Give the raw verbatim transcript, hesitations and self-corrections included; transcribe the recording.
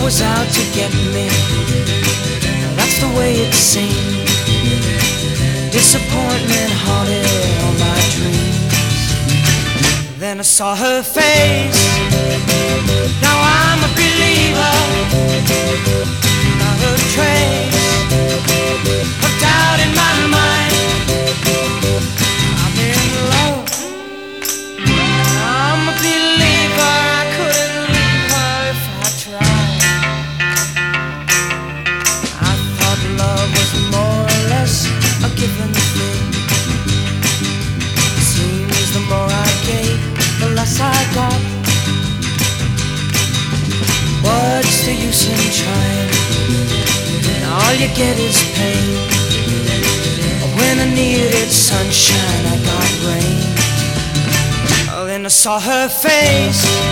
was out to get me. That's the way it seemed. Disappointment haunted all my dreams. Then I saw her face. Now I'm a believer. Not a trace of doubt in my mind. I'm in love. I'm a believer. I couldn't leave her if I tried. I thought love was more or less a given thing. Seems the more I gave, the less I got. What's the use in trying? All you get is pain. When I needed sunshine, I got rain. Oh, then I saw her face.